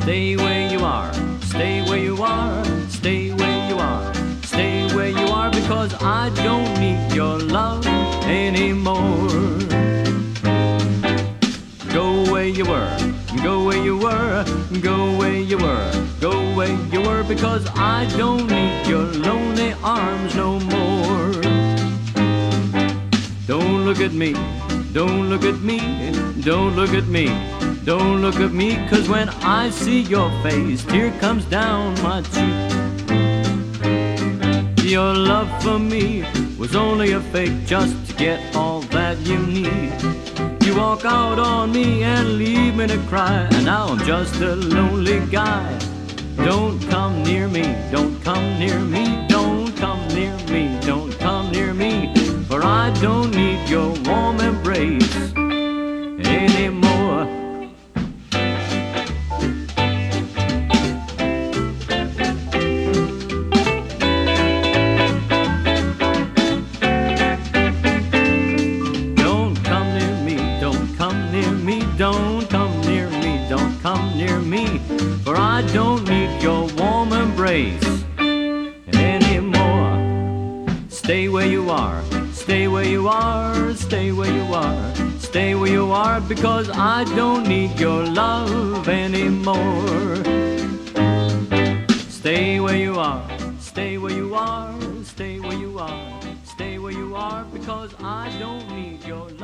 Stay where you are, stay where you are, stay where you are, stay where you are, because I don't need your love anymore. Go where you were, go where you were, go where you were, go where you were, because I don't need your lonely arms no more. Don't look at me, don't look at me, don't look at me, don't look at me, 'cause when I see your face, tear comes down my cheek. Your love for me was only a fake just to get all that you need. You walk out on me and leave me to cry, and now I'm just a lonely guy. Don't come near me, don't come near me, don't come near me, don't come near me, for I don't need your warm embrace anymore. Don't come near me, don't come near me, don't come near me, don't come near me, for I don't need your warm embrace anymore. Stay where you are, stay where you are, stay where you are, stay where you are, because I don't need your love anymore. Stay where you are, stay where you are, stay where you are, stay where you are, because I don't need your love.